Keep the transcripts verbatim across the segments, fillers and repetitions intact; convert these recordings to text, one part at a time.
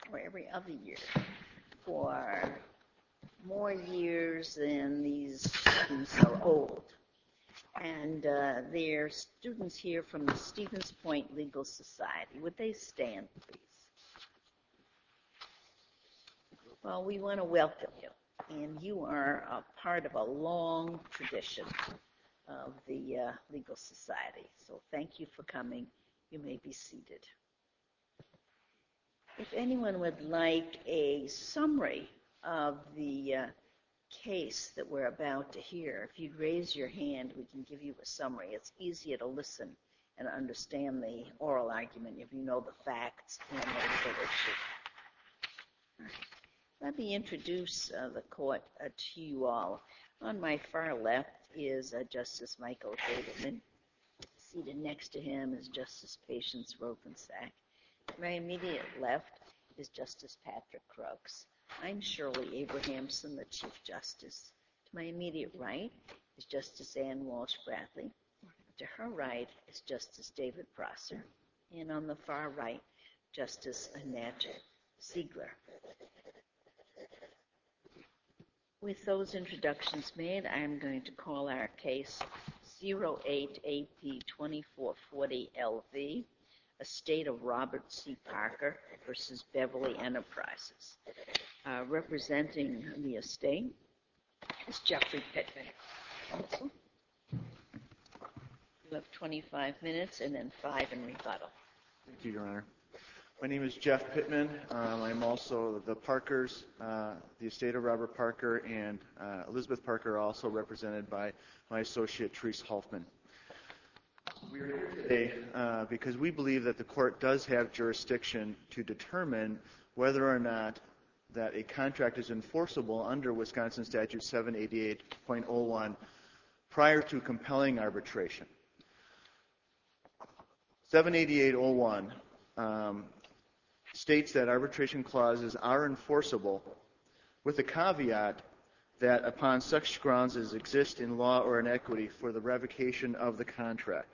or every other year for more years than these students are old. And uh, they're students here from the Stevens Point Legal Society. Would they stand, please? Well, we want to welcome you. And you are a part of a long tradition of the uh, Legal Society. So thank you for coming. You may be seated. If anyone would like a summary of the uh, case that we're about to hear, if you'd raise your hand, we can give you a summary. It's easier to listen and understand the oral argument if you know the facts and the legal issue. All right. Let me introduce uh, the court uh, to you all. On my far left is uh, Justice Michael Davidman. Seated next to him is Justice Patience Rothensack. To my immediate left is Justice Patrick Crooks. I'm Shirley Abrahamson, the Chief Justice. To my immediate right is Justice Ann Walsh Bradley. To her right is Justice David Prosser. And on the far right, Justice Anajja Ziegler. With those introductions made, I am going to call our case zero eight A P twenty-four forty L V, Estate of Robert C. Parker versus Beverly Enterprises. Uh, representing the estate is Jeffrey Pittman. Counsel, you have twenty-five minutes and then five in rebuttal. Thank you, Your Honor. My name is Jeff Pittman. Um, I'm also the Parkers, uh, the estate of Robert Parker, and uh, Elizabeth Parker are also represented by my associate, Therese Hoffman. We are here today uh, because we believe that the court does have jurisdiction to determine whether or not that a contract is enforceable under Wisconsin Statute seven eighty-eight point oh one prior to compelling arbitration. seven eighty-eight point oh one um, states that arbitration clauses are enforceable with the caveat that upon such grounds as exist in law or in equity for the revocation of the contract.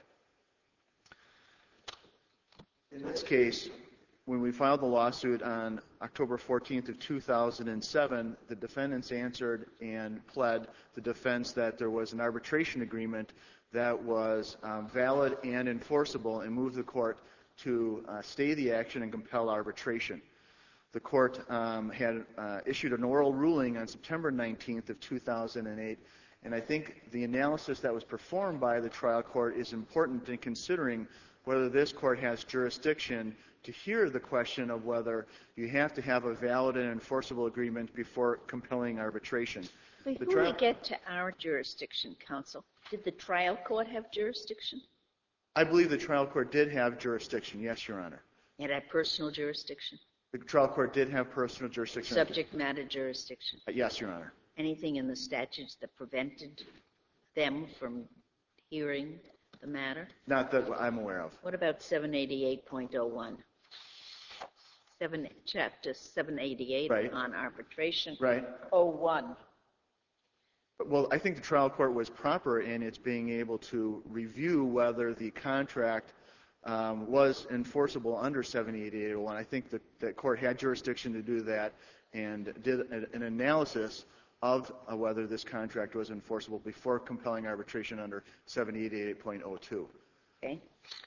In this case, when we filed the lawsuit on October fourteenth of two thousand seven, the defendants answered and pled the defense that there was an arbitration agreement that was um, valid and enforceable and moved the court to uh, stay the action and compel arbitration. The court um, had uh, issued an oral ruling on September nineteenth of two thousand eight, and I think the analysis that was performed by the trial court is important in considering whether this court has jurisdiction to hear the question of whether you have to have a valid and enforceable agreement before compelling arbitration. Before tri- we get to our jurisdiction, counsel, did the trial court have jurisdiction? I believe the trial court did have jurisdiction, yes, Your Honor. It had personal jurisdiction? The trial court did have personal jurisdiction. Subject matter jurisdiction? Uh, yes, Your Honor. Anything in the statutes that prevented them from hearing the matter? Not that I'm aware of. What about seven eighty-eight point oh one? Seven, chapter seven eighty-eight right. on arbitration. Right. oh one. Well, I think the trial court was proper in its being able to review whether the contract um, was enforceable under seven eighty-eight oh one. I think that the court had jurisdiction to do that and did an analysis of uh, whether this contract was enforceable before compelling arbitration under seven eighty-eight point oh two. Okay.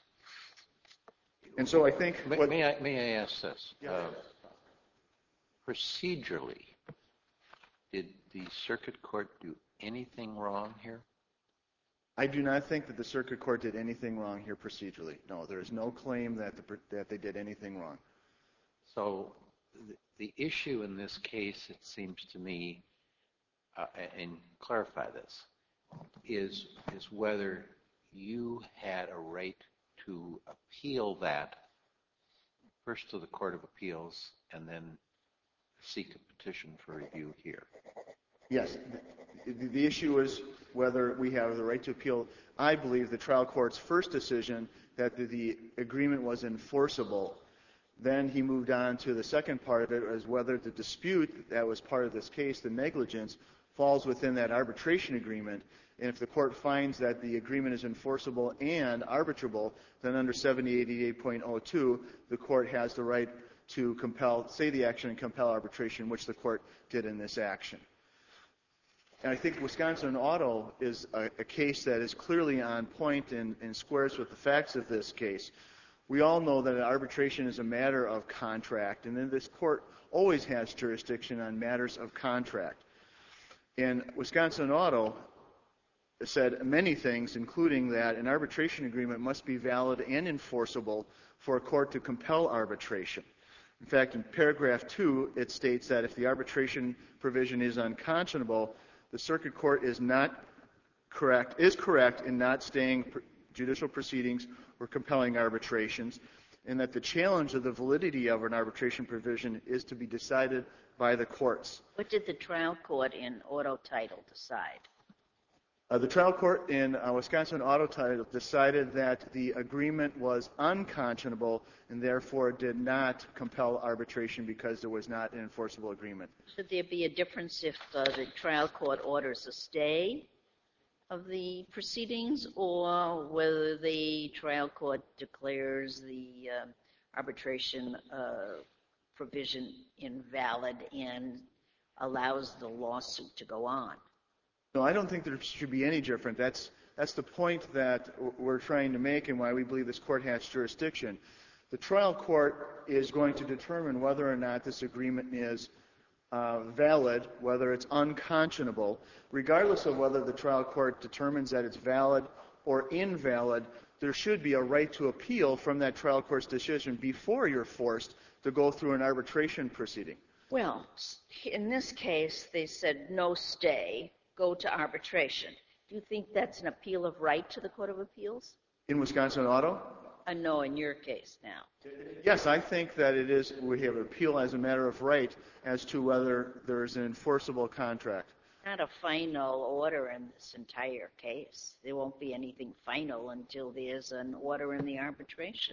And so I think... May, what, may, I, may I ask this? Yeah. Uh, procedurally, did the circuit court do anything wrong here? I do not think that the circuit court did anything wrong here procedurally. No, there is no claim that, the, that they did anything wrong. So the, the issue in this case, it seems to me, uh, and clarify this, is, is whether you had a right to appeal that first to the Court of Appeals and then seek a petition for review here. Yes. The, the issue is whether we have the right to appeal. I believe the trial court's first decision that the, the agreement was enforceable. Then he moved on to the second part of it, as whether the dispute that was part of this case, the negligence, falls within that arbitration agreement. And if the court finds that the agreement is enforceable and arbitrable, then under seven eighty-eight point oh two, the court has the right to compel, say the action and compel arbitration, which the court did in this action. And I think Wisconsin Auto is a, a case that is clearly on point and, and squares with the facts of this case. We all know that an arbitration is a matter of contract, and then this court always has jurisdiction on matters of contract. And Wisconsin Auto said many things, including that an arbitration agreement must be valid and enforceable for a court to compel arbitration. In fact, in paragraph two, it states that if the arbitration provision is unconscionable, the circuit court is not correct, is correct in not staying judicial proceedings or compelling arbitrations, and that the challenge of the validity of an arbitration provision is to be decided by the courts. What did the trial court in Auto Title decide? Uh, the trial court in uh, Wisconsin Auto Title decided that the agreement was unconscionable and therefore did not compel arbitration because there was not an enforceable agreement. Should there be a difference if uh, the trial court orders a stay of the proceedings, or whether the trial court declares the uh, arbitration uh, provision invalid and allows the lawsuit to go on? No, I don't think there should be any difference. That's, that's the point that we're trying to make and why we believe this court has jurisdiction. The trial court is going to determine whether or not this agreement is uh, valid, whether it's unconscionable. Regardless of whether the trial court determines that it's valid or invalid, there should be a right to appeal from that trial court's decision before you're forced to go through an arbitration proceeding. Well, in this case, they said no stay, go to arbitration. Do you think that's an appeal of right to the Court of Appeals? In Wisconsin Auto? Uh, no, in your case now. Yes, I think that it is. We have an appeal as a matter of right as to whether there is an enforceable contract. Not a final order in this entire case. There won't be anything final until there's an order in the arbitration.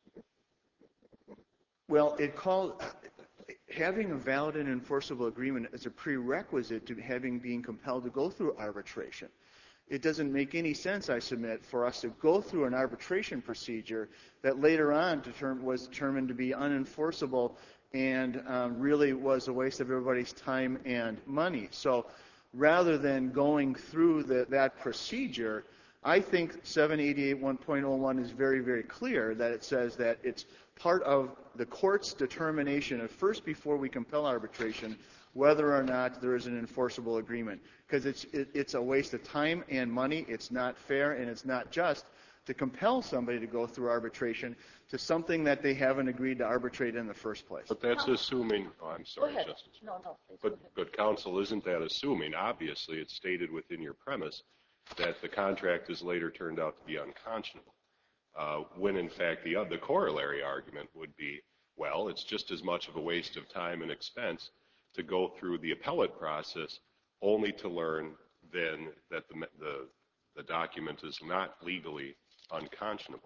Well, it called having a valid and enforceable agreement is a prerequisite to having being compelled to go through arbitration. It doesn't make any sense, I submit, for us to go through an arbitration procedure that later on determ- was determined to be unenforceable and um, really was a waste of everybody's time and money. So rather than going through the, that procedure, I think seven eighty-eight one point oh one is very, very clear that it says that it's part of the court's determination at first before we compel arbitration whether or not there is an enforceable agreement, because it's it, it's a waste of time and money. It's not fair and it's not just to compel somebody to go through arbitration to something that they haven't agreed to arbitrate in the first place. But that's assuming, oh, I'm sorry, Go ahead. Justice. No, no, please. But, but counsel, isn't that assuming? Obviously, it's stated within your premise that the contract has later turned out to be unconscionable, uh, when in fact the, uh, the corollary argument would be, well, it's just as much of a waste of time and expense to go through the appellate process only to learn then that the, the, the document is not legally unconscionable.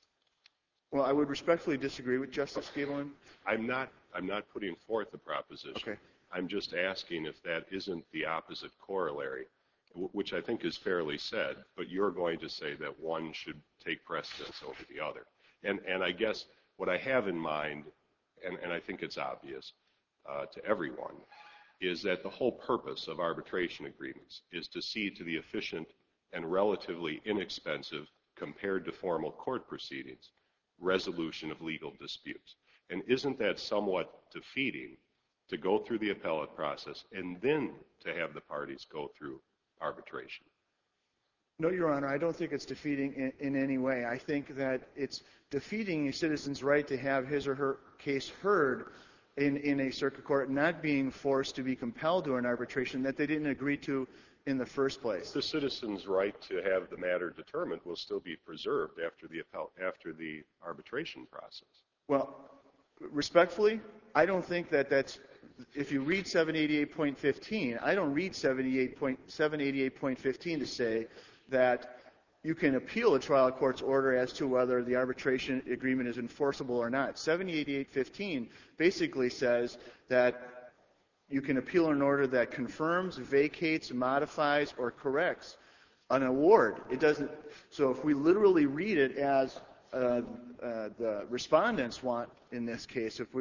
Well, I would respectfully disagree with Justice Gabelman. I'm not, I'm not putting forth a proposition. Okay. I'm just asking if that isn't the opposite corollary, which I think is fairly said, but you're going to say that one should take precedence over the other. And, and I guess what I have in mind, and, and I think it's obvious uh, to everyone, is that the whole purpose of arbitration agreements is to see to the efficient and relatively inexpensive, compared to formal court proceedings, resolution of legal disputes. And isn't that somewhat defeating to go through the appellate process and then to have the parties go through arbitration? No, Your Honor, I don't think it's defeating in, in any way. I think that it's defeating a citizen's right to have his or her case heard in, in a circuit court, not being forced to be compelled to an arbitration that they didn't agree to in the first place. The citizen's right to have the matter determined will still be preserved after the appell- after the arbitration process. Well, respectfully, I don't think that that's, if you read seven eighty-eight point fifteen, I don't read seven eighty-eight point fifteen to say that you can appeal a trial court's order as to whether the arbitration agreement is enforceable or not. seven eighty-eight fifteen basically says that you can appeal an order that confirms, vacates, modifies, or corrects an award. It doesn't. So if we literally read it as uh, uh, the respondents want in this case, if we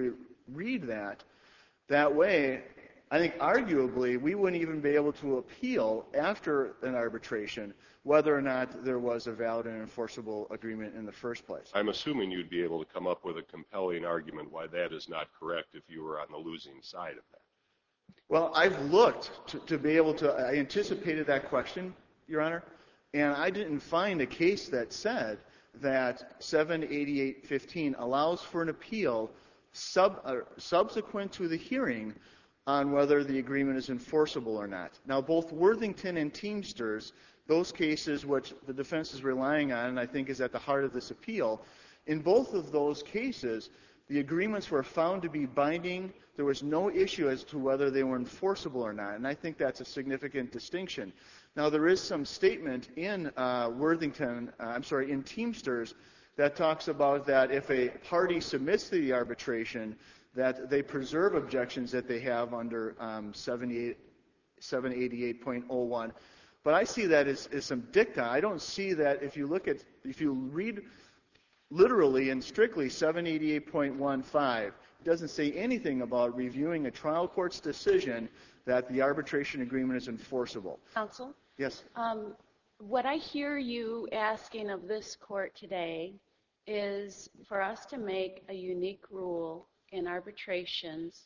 read that that way, I think arguably we wouldn't even be able to appeal after an arbitration whether or not there was a valid and enforceable agreement in the first place. I'm assuming you'd be able to come up with a compelling argument why that is not correct if you were on the losing side of that. Well, I've looked to, to be able to, I anticipated that question, Your Honor, and I didn't find a case that said that seven eighty-eight fifteen allows for an appeal sub, uh, subsequent to the hearing on whether the agreement is enforceable or not. Now, both Worthington and Teamsters, those cases which the defense is relying on, and I think is at the heart of this appeal, in both of those cases, the agreements were found to be binding. There was no issue as to whether they were enforceable or not, and I think that's a significant distinction. Now, there is some statement in uh, Worthington, uh, I'm sorry, in Teamsters, that talks about that if a party submits to the arbitration, that they preserve objections that they have under um, seven eighty-eight point oh one. But I see that as, as some dicta. I don't see that if you look at, if you read literally and strictly seven eighty-eight point fifteen, it doesn't say anything about reviewing a trial court's decision that the arbitration agreement is enforceable. Counsel? Yes. Um, what I hear you asking of this court today is for us to make a unique rule in arbitrations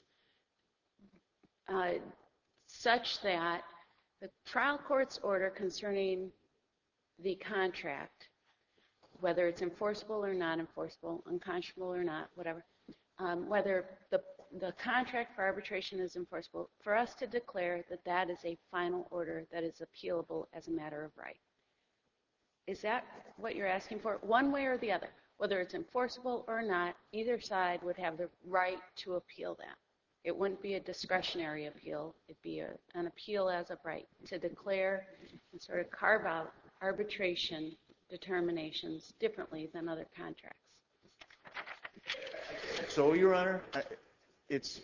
uh, such that the trial court's order concerning the contract, whether it's enforceable or not enforceable, unconscionable or not, whatever, um, whether the, the contract for arbitration is enforceable, for us to declare that that is a final order that is appealable as a matter of right. Is that what you're asking for? One way or the other? Whether it's enforceable or not, either side would have the right to appeal that. It wouldn't be a discretionary appeal. It'd be a, an appeal as of right to declare and sort of carve out arbitration determinations differently than other contracts. So, Your Honor, it's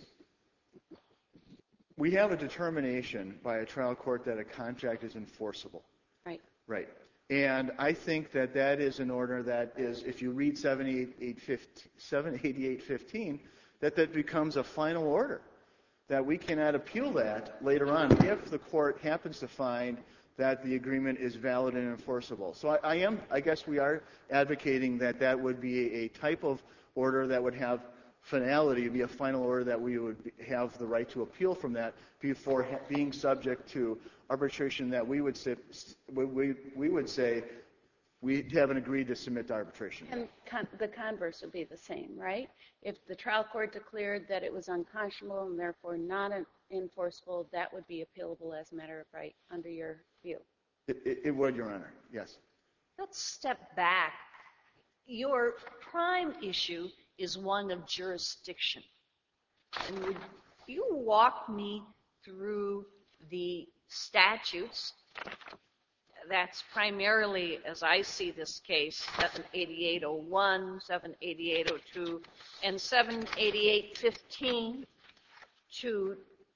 we have a determination by a trial court that a contract is enforceable. Right. Right. And I think that that is an order that is, if you read seven eighty-eight fifteen, that that becomes a final order, that we cannot appeal that later on if the court happens to find that the agreement is valid and enforceable. So I, I am, I guess we are advocating that that would be a, a type of order that would have finality, be a final order that we would be, have the right to appeal from that before ha- being subject to arbitration that we would say, we, we would say we haven't agreed to submit to arbitration. And con- the converse would be the same, right? If the trial court declared that it was unconscionable and therefore not enforceable, that would be appealable as a matter of right under your view. It, it, it would, Your Honor, yes. Let's step back. Your prime issue is one of jurisdiction. And would you walk me through the statutes? That's primarily, as I see this case, seven eighty-eight oh one, seven eighty-eight oh two, and seven eighty-eight fifteen to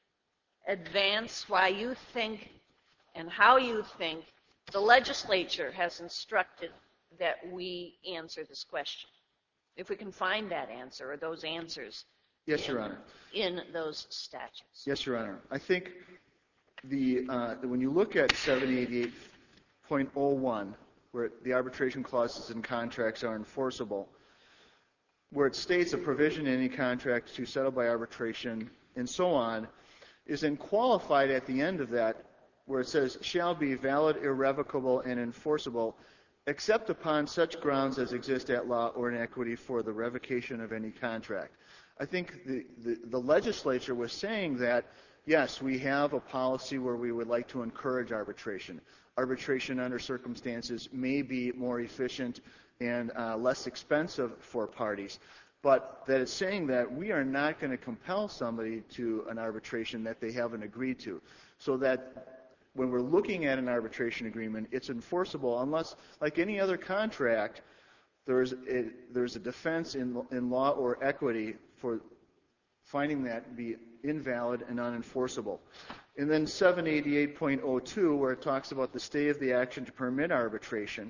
advance why you think and how you think the legislature has instructed that we answer this question. If we can find that answer or those answers. Yes, in, Your Honor. In those statutes. Yes, Your Honor. I think the uh, when you look at seven eighty-eight point oh one, where the arbitration clauses in contracts are enforceable, where it states a provision in any contract to settle by arbitration and so on, is then qualified at the end of that, where it says, shall be valid, irrevocable, and enforceable, except upon such grounds as exist at law or in equity for the revocation of any contract. I think the, the, the legislature was saying that, yes, we have a policy where we would like to encourage arbitration. Arbitration under circumstances may be more efficient and uh, less expensive for parties, but that it's saying that we are not going to compel somebody to an arbitration that they haven't agreed to, so that when we're looking at an arbitration agreement, it's enforceable unless, like any other contract, there's a, there's a defense in, in law or equity for finding that be invalid and unenforceable. And then seven eighty-eight point oh two, where it talks about the stay of the action to permit arbitration,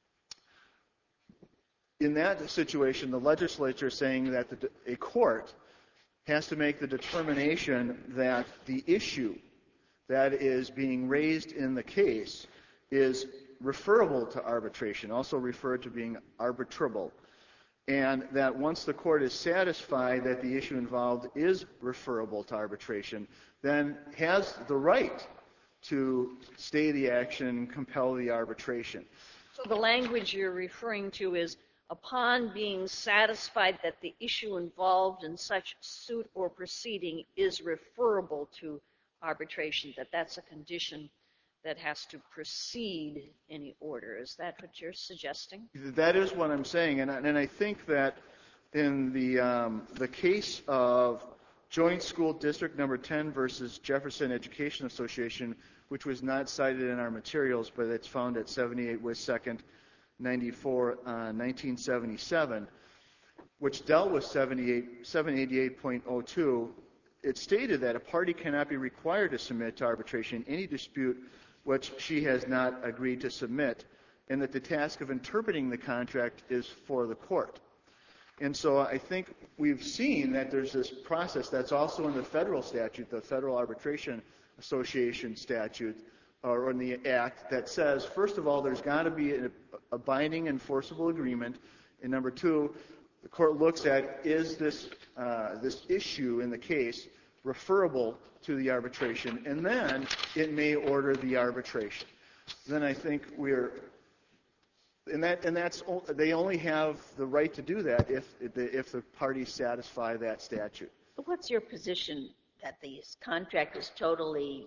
in that situation, the legislature is saying that the, a court has to make the determination that the issue that is being raised in the case is referable to arbitration, also referred to being arbitrable, and that once the court is satisfied that the issue involved is referable to arbitration, then has the right to stay the action, compel the arbitration. So the language you're referring to is, upon being satisfied that the issue involved in such suit or proceeding is referable to arbitration, that that's a condition that has to precede any order. Is that what you're suggesting? That is what I'm saying, and I, and I think that in the um, the case of Joint School District Number ten versus Jefferson Education Association, which was not cited in our materials, but it's found at seventy-eight West Second, ninety-four, uh, nineteen seventy-seven, which dealt with seventy-eight, seven eighty-eight point oh two. It stated that a party cannot be required to submit to arbitration any dispute which she has not agreed to submit, and that the task of interpreting the contract is for the court. And so I think we've seen that there's this process that's also in the federal statute, the Federal Arbitration Association statute, or in the Act, that says, first of all, there's got to be a, a binding enforceable agreement, and number two, the court looks at, is this uh, this issue in the case referable to the arbitration, and then it may order the arbitration. Then I think we're, and that and that's they only have the right to do that if if the parties satisfy that statute. But what's your position, that the contract is totally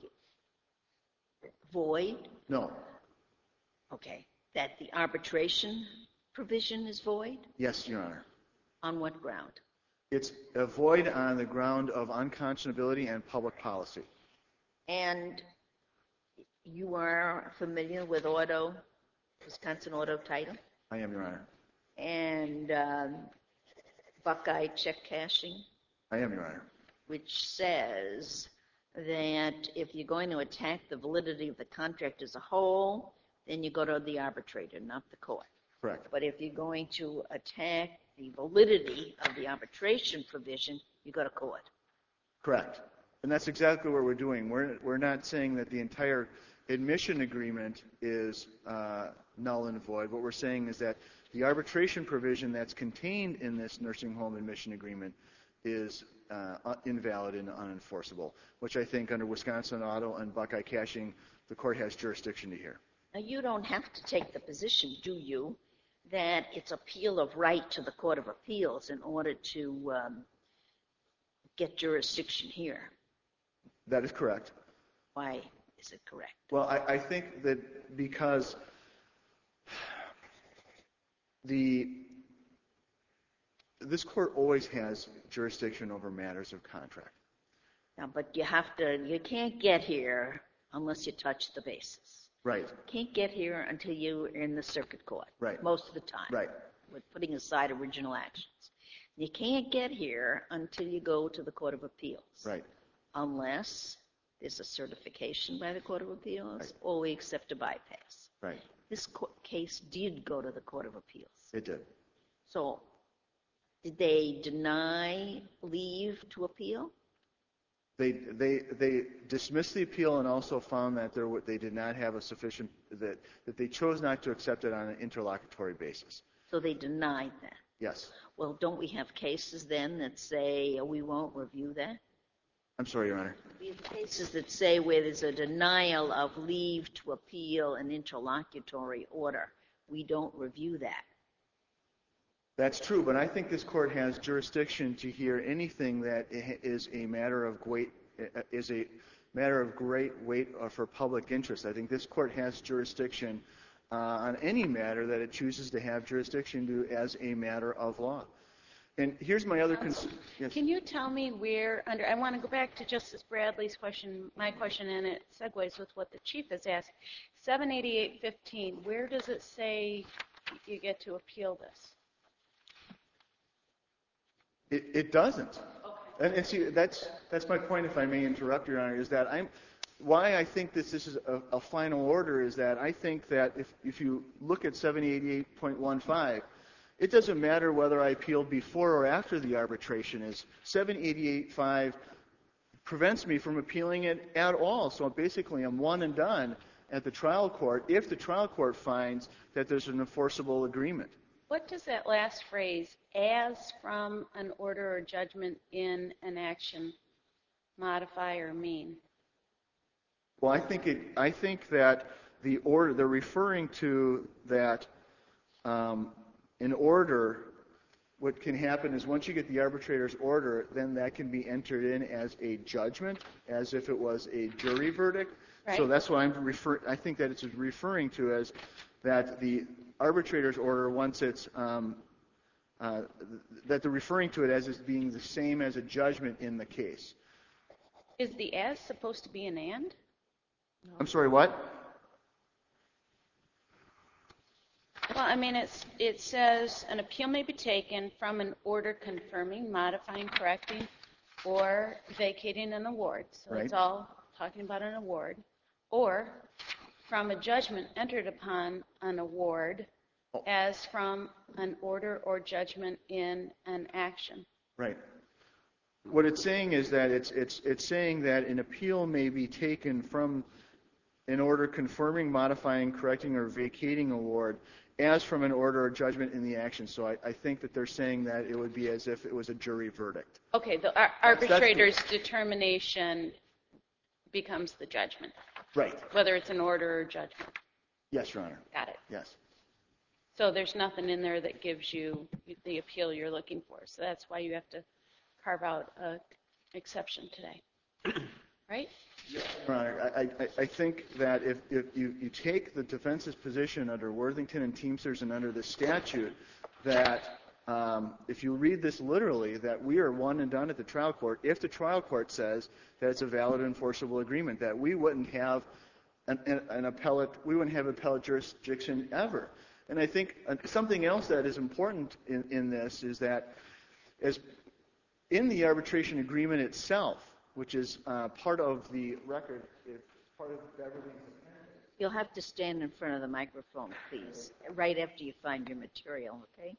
void? No. Okay. That the arbitration provision is void? Yes, Your Honor. On what ground? It's a void on the ground of unconscionability and public policy. And you are familiar with auto, Wisconsin auto title? I am, Your Honor. And um, Buckeye check cashing? I am, Your Honor. Which says that if you're going to attack the validity of the contract as a whole, then you go to the arbitrator, not the court. Correct. But if you're going to attack the validity of the arbitration provision, you go to court. Correct. And that's exactly what we're doing. We're, we're not saying that the entire admission agreement is uh, null and void. What we're saying is that the arbitration provision that's contained in this nursing home admission agreement is uh, invalid and unenforceable, which I think under Wisconsin auto and Buckeye cashing, the court has jurisdiction to hear. Now, you don't have to take the position, do you, that it's appeal of right to the Court of Appeals in order to um, get jurisdiction here? That is correct. Why is it correct? Well, I, I think that because the this court always has jurisdiction over matters of contract. Now, but you have to, you can't get here unless you touch the basis. Right. Can't get here until you're in the circuit court. Right. Most of the time. Right. With putting aside original actions. You can't get here until you go to the Court of Appeals. Right. Unless there's a certification by the Court of Appeals, right. or we accept a bypass. Right. This co- case did go to the Court of Appeals. It did. So, did they deny leave to appeal? They they they dismissed the appeal and also found that there were, they did not have a sufficient that that they chose not to accept it on an interlocutory basis. So they denied that. Yes. Well, don't we have cases then that say oh, we won't review that? I'm sorry, Your Honor. We have cases that say where there's a denial of leave to appeal an interlocutory order, we don't review that. That's true, but I think this court has jurisdiction to hear anything that is a matter of great is a matter of great weight for public interest. I think this court has jurisdiction uh, on any matter that it chooses to have jurisdiction to as a matter of law. And here's my other concern. Yes. Can you tell me where under, I want to go back to Justice Bradley's question, my question, and it segues with what the Chief has asked. seven eighty-eight fifteen, where does it say you get to appeal this? It, it doesn't. Okay. And, and see, that's that's my point, if I may interrupt, Your Honor, is that I'm, why I think this, this is a, a final order is that I think that if, if you look at seven eighty-eight point one five, It doesn't matter whether I appeal before or after the arbitration is. seven eighty-eight point five prevents me from appealing it at all. So basically I'm one and done at the trial court if the trial court finds that there's an enforceable agreement. What does that last phrase, as from an order or judgment in an action, modify or mean? Well, I think it. I think that the order they're referring to that um, in order. What can happen is once you get the arbitrator's order, then that can be entered in as a judgment, as if it was a jury verdict. Right. So that's what I'm refer. I think that it's referring to as that the arbitrator's order, once it's um, uh, that they're referring to it as as being the same as a judgment in the case. Is the as supposed to be an and? No. I'm sorry, what? Well, I mean, it's, it says an appeal may be taken from an order confirming, modifying, correcting, or vacating an award. So Right. it's all talking about an award. Or from a judgment entered upon an award Oh. as from an order or judgment in an action. Right. What it's saying is that it's it's it's saying that an appeal may be taken from an order confirming, modifying, correcting, or vacating award as from an order or judgment in the action. So I, I think that they're saying that it would be as if it was a jury verdict. Okay, the ar- arbitrator's determination becomes the judgment, Right. whether it's an order or judgment. Yes, Your Honor. Got it. Yes. So there's nothing in there that gives you the appeal you're looking for. So that's why you have to carve out an exception today. Right? Your Honor, I, I, I think that if, if you, you take the defense's position under Worthington and Teamsters and under the statute, that um, if you read this literally, that we are one and done at the trial court, if the trial court says that it's a valid enforceable agreement, that we wouldn't have an, an, an appellate, we wouldn't have appellate jurisdiction ever. And I think something else that is important in, in this is that as in the arbitration agreement itself, which is uh, part of the record, it's part of Beverly's appendix. You'll have to stand in front of the microphone, please, right after you find your material, okay?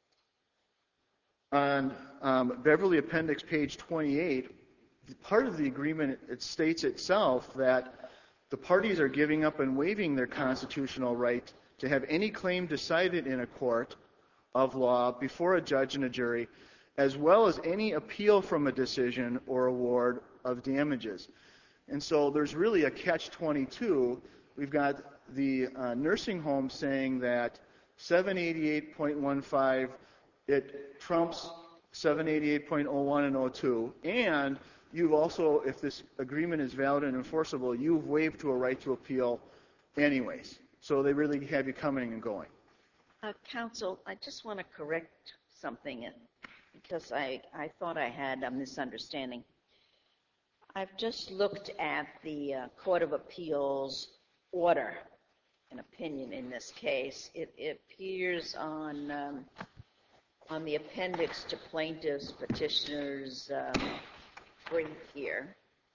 On um, Beverly Appendix page twenty-eight, part of the agreement, it states itself that the parties are giving up and waiving their constitutional right to have any claim decided in a court of law before a judge and a jury, as well as any appeal from a decision or award of damages. And so there's really a catch twenty-two. We've got the uh, nursing home saying that seven eighty-eight point one five, it trumps seven eighty-eight point oh one and oh two, and you've also, if this agreement is valid and enforceable, you've waived to a right to appeal anyways. So they really have you coming and going. Uh, counsel, I just want to correct something because I, I thought I had a misunderstanding. I've just looked at the uh, Court of Appeals order and opinion in this case. It, it appears on um, on the appendix to plaintiff's petitioner's um, brief here.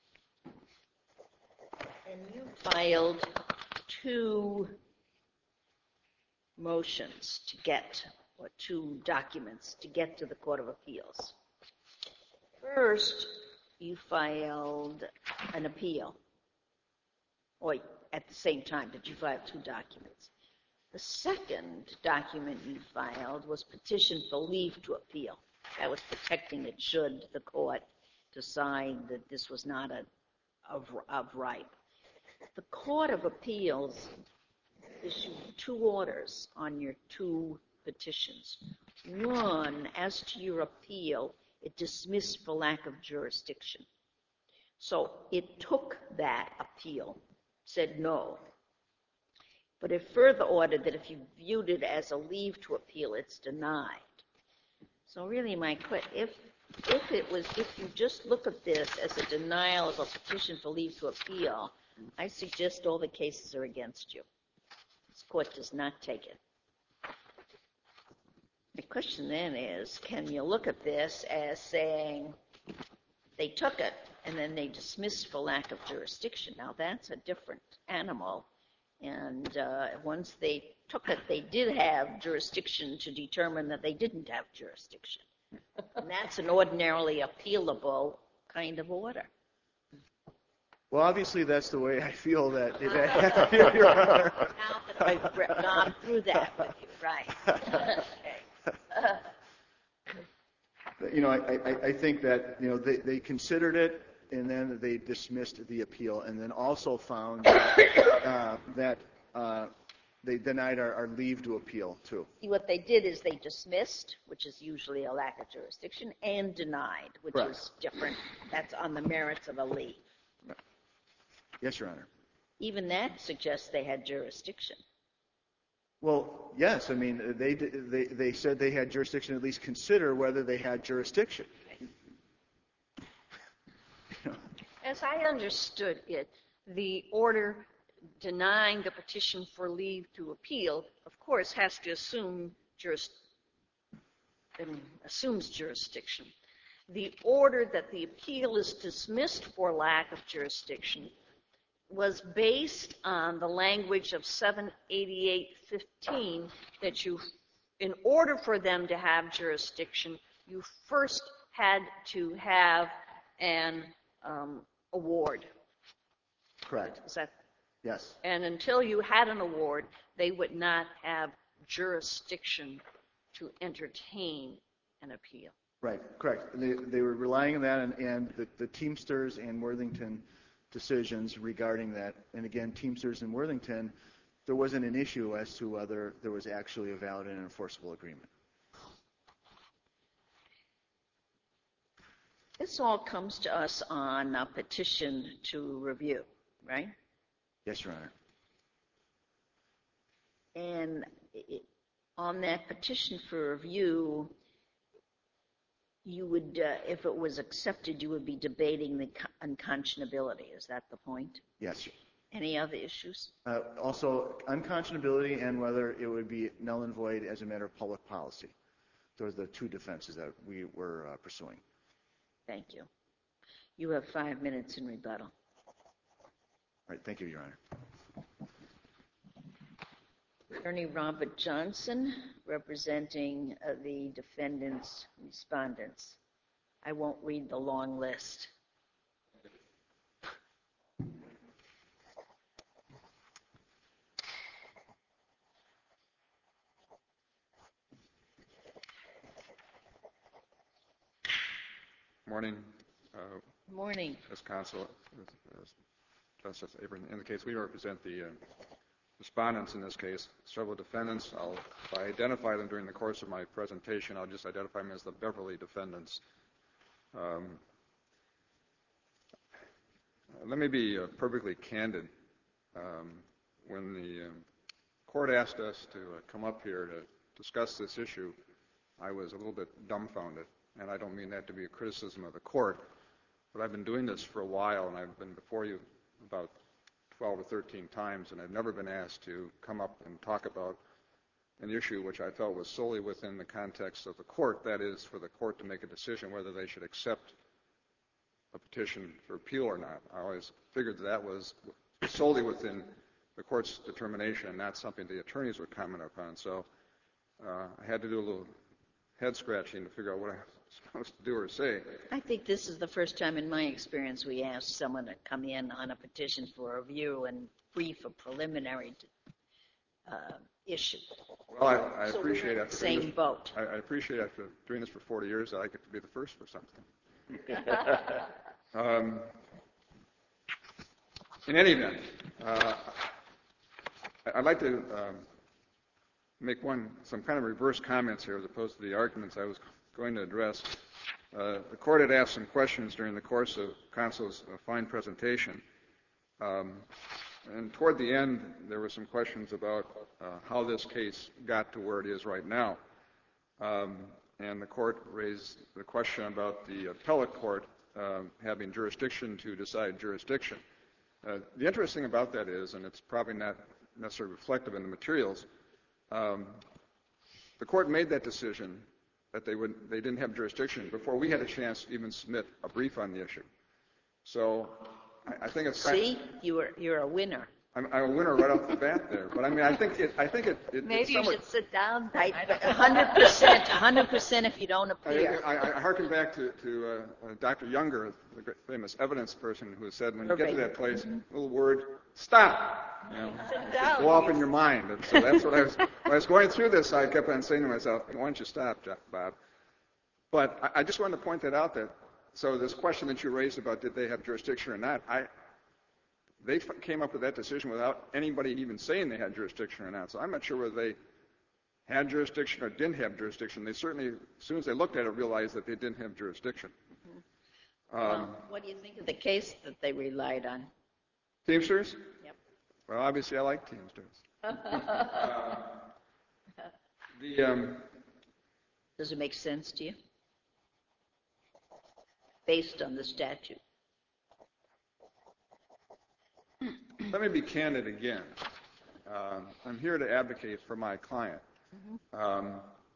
And you filed two motions to get, or two documents to get to the Court of Appeals. First, you filed an appeal, or at the same time, did you file two documents? The second document you filed was petition for leave to appeal. That was protecting it should the court decide that this was not a, of, of right. The Court of Appeals issued two orders on your two petitions. One, as to your appeal, it dismissed for lack of jurisdiction. So it took that appeal, said no. But it further ordered that if you viewed it as a leave to appeal, it's denied. So really, my question, if if it was, if you just look at this as a denial of a petition for leave to appeal, I suggest all the cases are against you. This court does not take it. The question then is, can you look at this as saying they took it and then they dismissed for lack of jurisdiction? Now that's a different animal, And uh, once they took it, they did have jurisdiction to determine that they didn't have jurisdiction. And that's an ordinarily appealable kind of order. Well, obviously, that's the way I feel that it I feel, Your Honor. Now that I've re- gone through that with you, right. Okay. Uh, You know, I, I, I think that, you know, they, they considered it, and then they dismissed the appeal, and then also found that, uh, that uh, they denied our, our leave to appeal, too. See, what they did is they dismissed, which is usually a lack of jurisdiction, and denied, which Correct. is different. That's on the merits of a leave. Yes, Your Honor. Even that suggests they had jurisdiction. Well, yes. I mean, they, they, they said they had jurisdiction, to at least consider whether they had jurisdiction. As I understood it, the order denying the petition for leave to appeal, of course, has to assume juris, um, assumes jurisdiction. The order that the appeal is dismissed for lack of jurisdiction was based on the language of seven eighty-eight fifteen that you, in order for them to have jurisdiction, you first had to have an um, award. Correct. Is that? Yes. And until you had an award, they would not have jurisdiction to entertain an appeal. Right. Correct. They, they were relying on that, and, and the, the Teamsters and Worthington decisions regarding that. And again, Teamsters and Worthington, there wasn't an issue as to whether there was actually a valid and enforceable agreement. This all comes to us on a petition to review, right? Yes, Your Honor. And it, on that petition for review, you would, uh, if it was accepted, you would be debating the unconscionability. Is that the point? Yes. Any other issues? Uh, also, unconscionability and whether it would be null and void as a matter of public policy. Those are the two defenses that we were uh, pursuing. Thank you. You have five minutes in rebuttal. All right. Thank you, Your Honor. Attorney Robert Johnson, representing uh, the defendants' respondents. I won't read the long list. Morning. Uh, Morning. as counsel, as, as Justice Abraham indicates, we represent the uh, respondents in this case, several defendants. I'll, if I identify them during the course of my presentation, I'll just identify them as the Beverly defendants. Um, let me be uh, perfectly candid. Um, when the um, court asked us to uh, come up here to discuss this issue, I was a little bit dumbfounded. And I don't mean that to be a criticism of the court, but I've been doing this for a while, and I've been before you about twelve or thirteen times, and I've never been asked to come up and talk about an issue which I felt was solely within the context of the court, that is, for the court to make a decision whether they should accept a petition for appeal or not. I always figured that, that was solely within the court's determination and not something the attorneys would comment upon. So uh, I had to do a little head scratching to figure out what I was supposed to do or say. I think this is the first time in my experience we asked someone to come in on a petition for review and brief a preliminary uh, issue. Well, I, I So appreciate we're in after the same doing this, boat. I, I appreciate after doing this for forty years that I get to be the first for something. um, in any event, uh, I'd like to um, make one some kind of reverse comments here as opposed to the arguments I was going to address. Uh, the court had asked some questions during the course of counsel's uh, fine presentation. Um, and toward the end, there were some questions about uh, how this case got to where it is right now. Um, and the court raised the question about the appellate court uh, having jurisdiction to decide jurisdiction. Uh, the interesting about that is, and it's probably not necessarily reflective in the materials, um, the court made that decision that they would they didn't have jurisdiction before we had a chance to even submit a brief on the issue. So I, I think it's See, you were, you're a winner. I'm, I'm a winner right off the bat there. But I mean, I think it, I think it. it Maybe you should sit down. I, one hundred percent, one hundred percent if you don't appear. I, I, I harken back to, to uh, uh, Doctor Younger, the great famous evidence person, who said when you get to that place, mm-hmm. little word, stop. You know, sit down. Go off in your mind. And so that's what I was, when I was going through this, I kept on saying to myself, why don't you stop, Bob? But I, I just wanted to point that out, that, so this question that you raised about did they have jurisdiction or not, I, they f- came up with that decision without anybody even saying they had jurisdiction or not. So I'm not sure whether they had jurisdiction or didn't have jurisdiction. They certainly, as soon as they looked at it, realized that they didn't have jurisdiction. Mm-hmm. Um, well, what do you think of the case that they relied on? Teamsters? Yep. Well, obviously I like Teamsters. uh, the, um, Does it make sense to you? Based on the statute. Let me be candid again. Um, I'm here to advocate for my client. Mm-hmm. Um,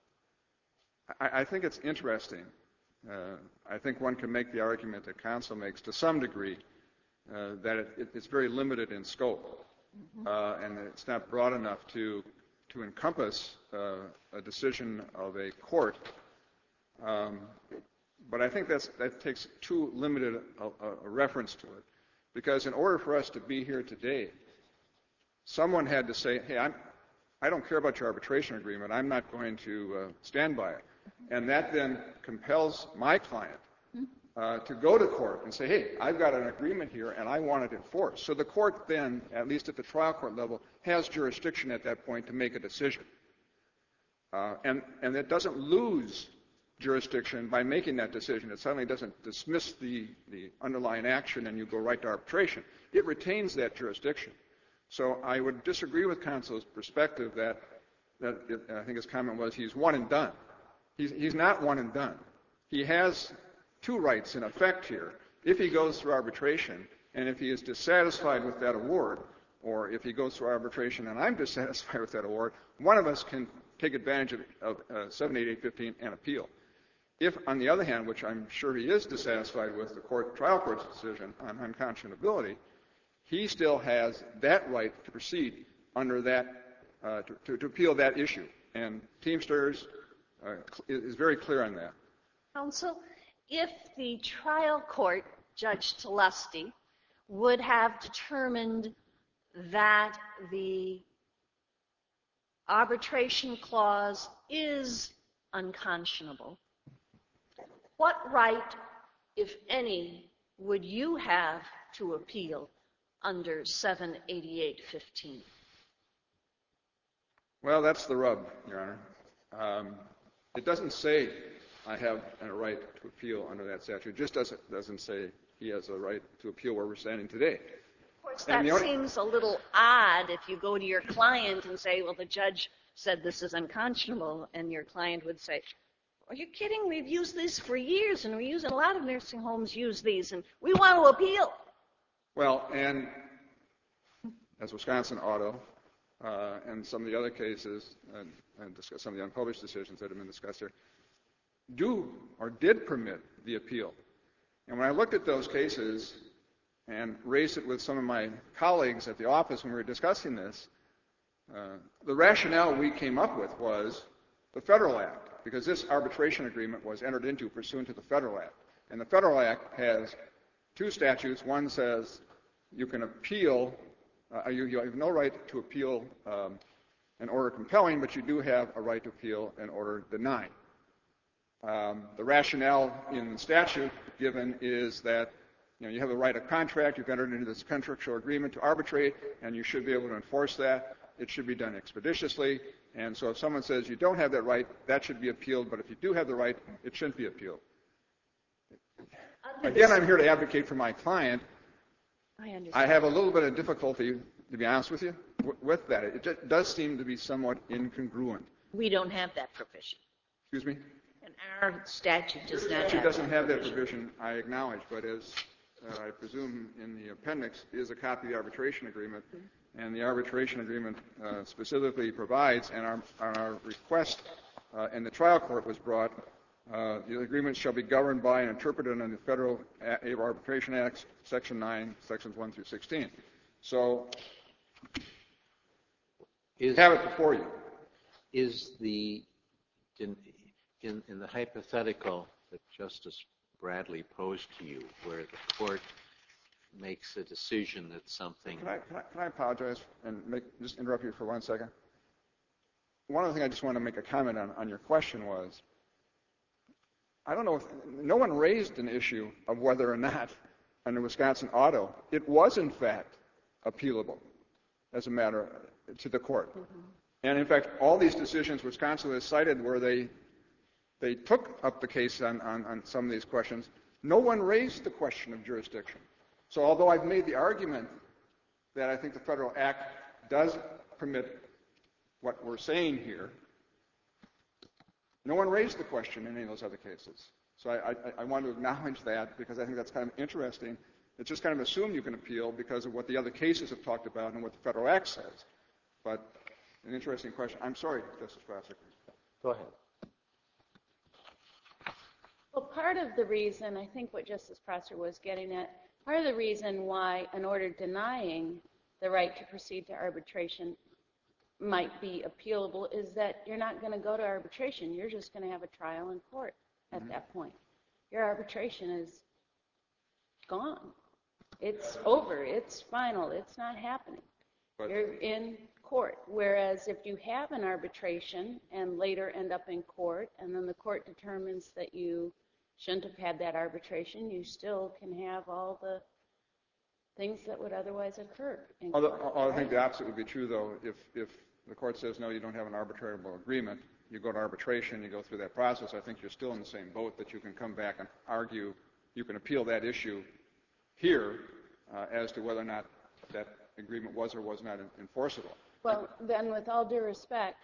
I, I think it's interesting. Uh, I think one can make the argument that counsel makes to some degree uh, that it, it, it's very limited in scope, mm-hmm. uh, and that it's not broad enough to to encompass uh, a decision of a court. Um, but I think that's, that takes too limited a, a, a reference to it. Because in order for us to be here today, someone had to say, hey, I'm, I don't care about your arbitration agreement. I'm not going to uh, stand by it. And that then compels my client uh, to go to court and say, hey, I've got an agreement here and I want it enforced. So the court then, at least at the trial court level, has jurisdiction at that point to make a decision. Uh, and, and it doesn't lose jurisdiction by making that decision. It suddenly doesn't dismiss the, the underlying action and you go right to arbitration. It retains that jurisdiction. So I would disagree with counsel's perspective that, that it, I think his comment was he's one and done. He's, he's not one and done. He has two rights in effect here. If he goes through arbitration and if he is dissatisfied with that award, or if he goes through arbitration and I'm dissatisfied with that award, one of us can take advantage of, of uh, seven eighty-eight fifteen and appeal. If, on the other hand, which I'm sure he is dissatisfied with the court, trial court's decision on unconscionability, he still has that right to proceed under that, uh, to, to, to appeal that issue. And Teamsters uh, is very clear on that. Counsel, if the trial court, Judge Celesti, would have determined that the arbitration clause is unconscionable, what right, if any, would you have to appeal under seven eighty-eight fifteen? Well, that's the rub, Your Honor. Um, it doesn't say I have a right to appeal under that statute. It just doesn't, doesn't say he has a right to appeal where we're standing today. Of course, that only... seems a little odd if you go to your client and say, well, the judge said this is unconscionable, and your client would say, are you kidding? We've used these for years, and we use a lot of nursing homes use these, and we want to appeal. Well, and as Wisconsin Auto uh, and some of the other cases, and, and discuss some of the unpublished decisions that have been discussed here, do or did permit the appeal. And when I looked at those cases and raised it with some of my colleagues at the office when we were discussing this, uh, the rationale we came up with was the Federal Act, because this arbitration agreement was entered into pursuant to the Federal Act. And the Federal Act has two statutes. One says you can appeal, uh, you, you have no right to appeal um, an order compelling, but you do have a right to appeal an order denying. Um, the rationale in the statute given is that you know, you have a right of contract, you've entered into this contractual agreement to arbitrate, and you should be able to enforce that. It should be done expeditiously. And so if someone says you don't have that right, that should be appealed, but if you do have the right, it shouldn't be appealed. Again, I'm here to advocate for my client. I understand. I have a little bit of difficulty, to be honest with you, w- with that. It just does seem to be somewhat incongruent. We don't have that provision. Excuse me? And our statute does Your not statute have doesn't that have that provision. provision, I acknowledge, but as uh, I presume in the appendix is a copy of the arbitration agreement, and the arbitration agreement uh, specifically provides, and our, our request uh, in the trial court was brought, uh, the agreement shall be governed by and interpreted under the Federal A- Arbitration Act, Section nine, Sections one through sixteen. So Is, have it before you. Is the, in, in, in the hypothetical that Justice Bradley posed to you, where the court makes a decision that something... Can I, can I, can I apologize and make, just interrupt you for one second? One other thing I just want to make a comment on, on your question was, I don't know if, no one raised an issue of whether or not under Wisconsin Auto, it was in fact appealable as a matter to the court. Mm-hmm. And in fact, all these decisions Wisconsin has cited where they they took up the case on, on, on some of these questions, no one raised the question of jurisdiction. So although I've made the argument that I think the Federal Act does permit what we're saying here, no one raised the question in any of those other cases. So I, I, I want to acknowledge that because I think that's kind of interesting. It's just kind of assumed you can appeal because of what the other cases have talked about and what the Federal Act says. But an interesting question. I'm sorry, Justice Prosser. Go ahead. Well, part of the reason, I think what Justice Prosser was getting at, part of the reason why an order denying the right to proceed to arbitration might be appealable is that you're not going to go to arbitration. You're just going to have a trial in court at mm-hmm. that point. Your arbitration is gone. It's over. It's final. It's not happening. But you're in court. Whereas if you have an arbitration and later end up in court and then the court determines that you shouldn't have had that arbitration, you still can have all the things that would otherwise occur in Although, court. I right? think the opposite would be true, though. If, if the court says, no, you don't have an arbitrable agreement, you go to arbitration, you go through that process, I think you're still in the same boat that you can come back and argue, you can appeal that issue here uh, as to whether or not that agreement was or was not enforceable. Well, then with all due respect,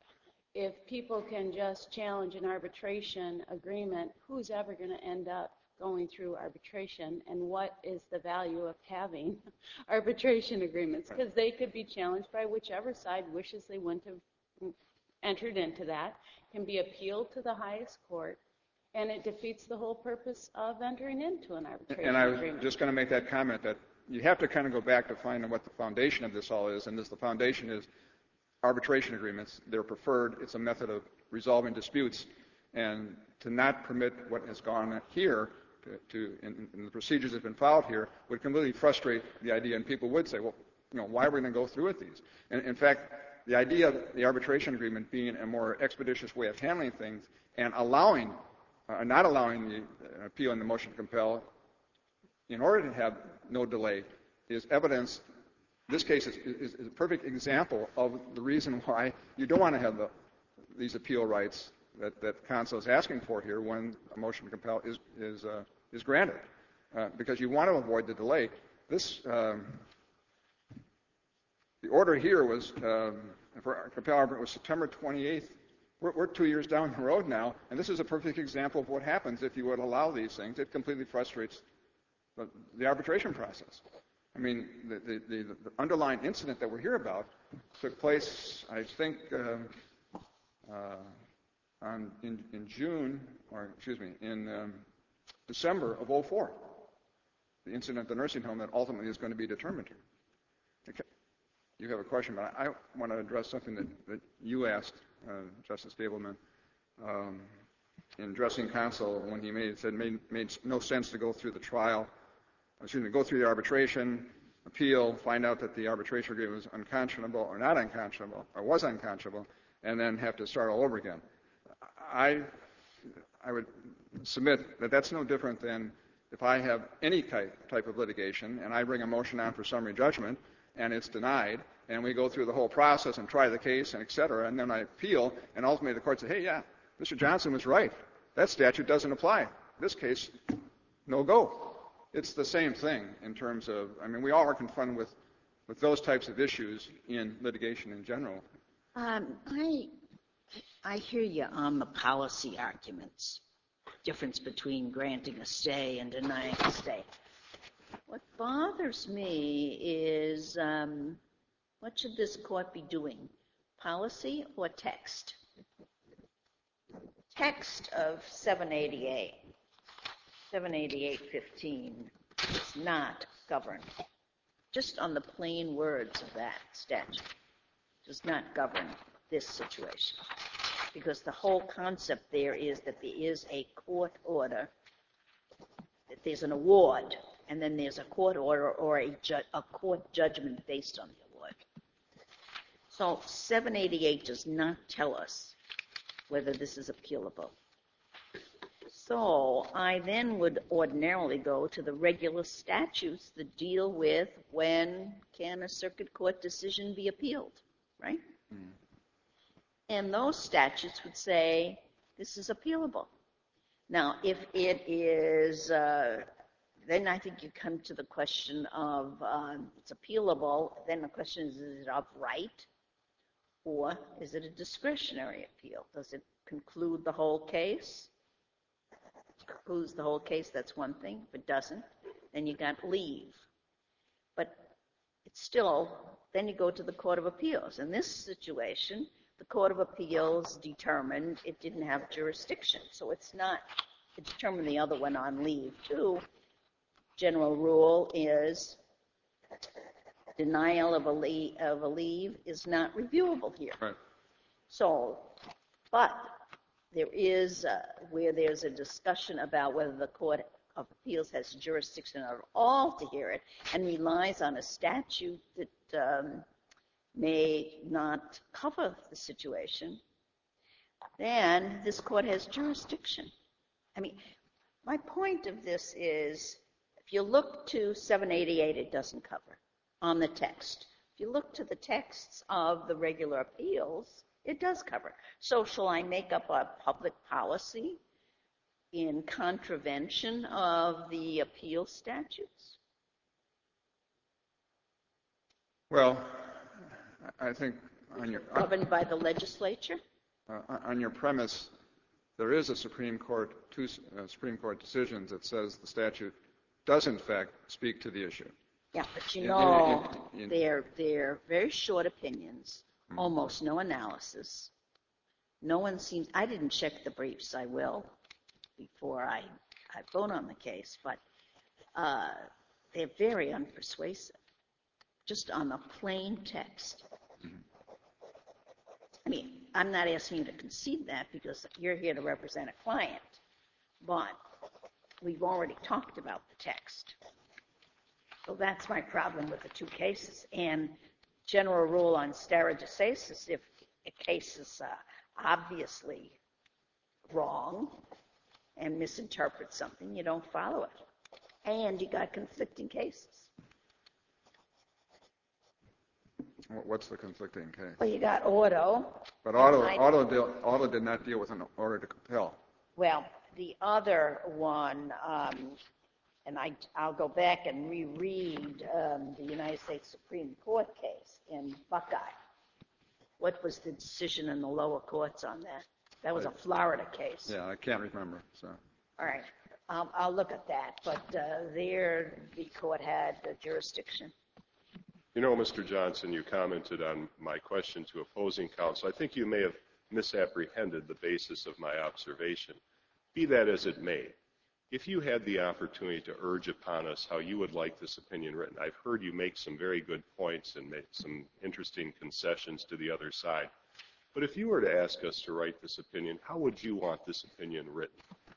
if people can just challenge an arbitration agreement, who's ever going to end up going through arbitration, and what is the value of having arbitration agreements? Because they could be challenged by whichever side wishes they wouldn't have entered into that, can be appealed to the highest court, and it defeats the whole purpose of entering into an arbitration and I was agreement. just going to make that comment that you have to kind of go back to find out what the foundation of this all is, and this the foundation is arbitration agreements. They're preferred. It's a method of resolving disputes, and to not permit what has gone on here to, to in, in the procedures that have been followed here would completely frustrate the idea, and people would say, well, you know, why are we going to go through with these? And in fact, the idea of the arbitration agreement being a more expeditious way of handling things and allowing, uh, not allowing the uh, appeal and the motion to compel in order to have no delay is evidence. This case is, is, is a perfect example of the reason why you don't want to have the, these appeal rights that, that counsel is asking for here when a motion to compel is, is, uh, is granted, uh, because you want to avoid the delay. This, um, the order here was, um, for compel arbitration was September twenty-eighth. We're, we're two years down the road now, and this is a perfect example of what happens if you would allow these things. It completely frustrates the, the arbitration process. I mean, the, the, the, the underlying incident that we're here about took place, I think, um, uh, on, in, in June, or excuse me, in um, December of oh four. The incident at the nursing home that ultimately is going to be determined here. Okay. You have a question, but I, I want to address something that, that you asked, uh, Justice Gableman, um, in addressing counsel when he made said it made, made no sense to go through the trial. Excuse me, go through the arbitration, appeal, find out that the arbitration agreement was unconscionable or not unconscionable, or was unconscionable, and then have to start all over again. I, I would submit that that's no different than if I have any type, type of litigation and I bring a motion on for summary judgment and it's denied, and we go through the whole process and try the case and et cetera, and then I appeal, and ultimately the court says, hey, yeah, Mister Johnson was right. That statute doesn't apply. This case, no go. It's the same thing in terms of, I mean, we all are confronted with, with those types of issues in litigation in general. Um, I, I hear you on the policy arguments, difference between granting a stay and denying a stay. What bothers me is um, what should this court be doing, policy or text? Text of seven eighty-eight. seven eighty-eight fifteen is not governed. just on the plain words of that statute, does not govern this situation. Because the whole concept there is that there is a court order, that there's an award, and then there's a court order or a, ju- a court judgment based on the award. So seven eighty-eight does not tell us whether this is appealable. So I then would ordinarily go to the regular statutes that deal with when can a circuit court decision be appealed, right? Mm. And those statutes would say this is appealable. Now, if it is, uh, then I think you come to the question of um, it's appealable. Then the question is, is it of right, or is it a discretionary appeal? Does it conclude the whole case? Concludes the whole case, that's one thing. If it doesn't, then you got leave. But it's still, then you go to the Court of Appeals. In this situation, the Court of Appeals determined it didn't have jurisdiction. So it's not, it determined the other one on leave too. General rule is denial of a leave, of a leave is not reviewable here. Right. So, but there is, uh, where there's a discussion about whether the Court of Appeals has jurisdiction at all to hear it and relies on a statute that um, may not cover the situation, then this court has jurisdiction. I mean, my point of this is, if you look to seven eighty-eight, it doesn't cover on the text. If you look to the texts of the regular appeals, it does cover. So shall I make up a public policy in contravention of the appeal statutes? Well, I think on your governed by the legislature. Uh, on your premise, there is a Supreme Court, two uh, Supreme Court decisions that says the statute does in fact speak to the issue. Yeah, but you In- know, in- in- in- they're they're very short opinions, hmm. almost no analysis. No one seems. I didn't check the briefs. I will before I, I vote on the case, but uh, they're very unpersuasive, just on the plain text. I mean, I'm not asking you to concede that because you're here to represent a client, but we've already talked about the text. So that's my problem with the two cases. And general rule on stare decisis, if a case is uh, obviously wrong and misinterprets something, you don't follow it. And you got conflicting cases. What's the conflicting case? Well, you got Auto. But Auto, I, Auto, deal, Auto did not deal with an order to compel. Well, the other one, um, and I, I'll go back and reread um, the United States Supreme Court case in Buckeye. What was the decision in the lower courts on that? That was a Florida case. Yeah, I can't remember. So. All right. Um, I'll look at that. But uh, there, the court had uh, jurisdiction. You know, Mister Johnson, you commented on my question to opposing counsel. I think you may have misapprehended the basis of my observation. Be that as it may, if you had the opportunity to urge upon us how you would like this opinion written, I've heard you make some very good points and make some interesting concessions to the other side. But if you were to ask us to write this opinion, how would you want this opinion written?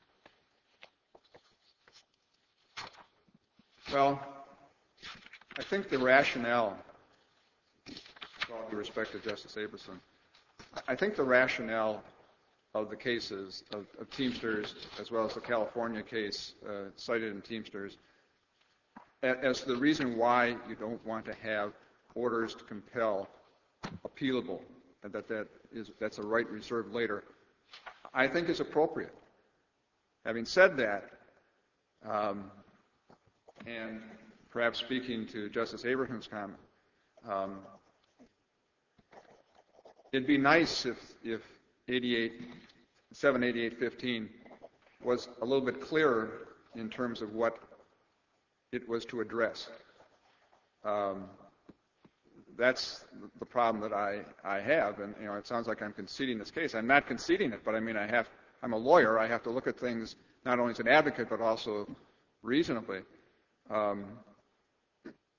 Well, I think the rationale, with all due respect to Justice Aberson, I think the rationale of the cases of, of Teamsters, as well as the California case uh, cited in Teamsters, as the reason why you don't want to have orders to compel appealable, and that, that is, that's a right reserved later, I think is appropriate. Having said that, um, and perhaps speaking to Justice Abraham's comment, um, it'd be nice if, if seven eighty-eight fifteen was a little bit clearer in terms of what it was to address. Um, that's the problem that I, I have, and you know, it sounds like I'm conceding this case. I'm not conceding it, but I mean, I have. I'm a lawyer. I have to look at things not only as an advocate but also reasonably. Um,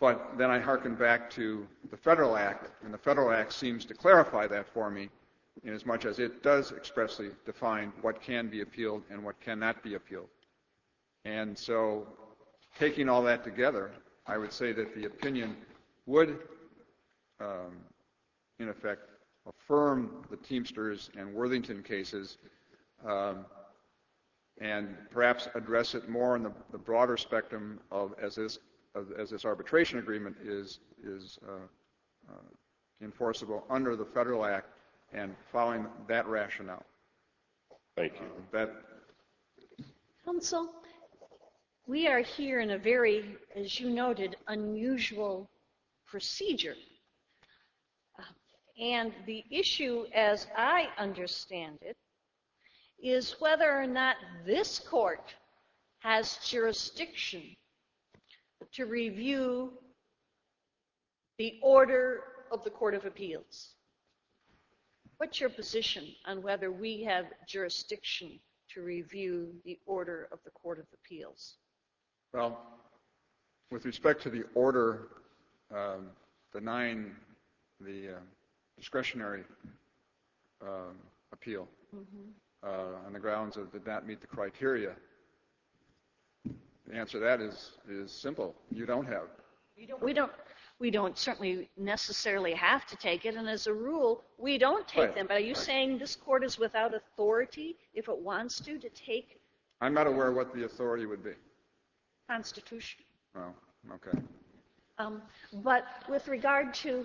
But then I hearken back to the Federal Act, and the Federal Act seems to clarify that for me, in as much as it does expressly define what can be appealed and what cannot be appealed. And so, taking all that together, I would say that the opinion would, um, in effect, affirm the Teamsters and Worthington cases, um, and perhaps address it more in the, the broader spectrum of as this of, as this arbitration agreement is is uh, uh, enforceable under the Federal Act and following that rationale. Thank you. Uh, that Counsel, we are here in a very, as you noted, unusual procedure. Uh, and the issue, as I understand it, is whether or not this court has jurisdiction to review the order of the Court of Appeals. What's your position on whether we have jurisdiction to review the order of the Court of Appeals? Well, with respect to the order um, denying the uh, discretionary um, appeal mm-hmm. uh, on the grounds of did not meet the criteria, the answer to that is is simple. You don't have. You don't, we don't. We don't certainly necessarily have to take it, and as a rule, we don't take right. them. But are you right. saying this court is without authority, if it wants to, to take? I'm not aware what the authority would be. Constitution. Oh, okay. Um, but with regard to,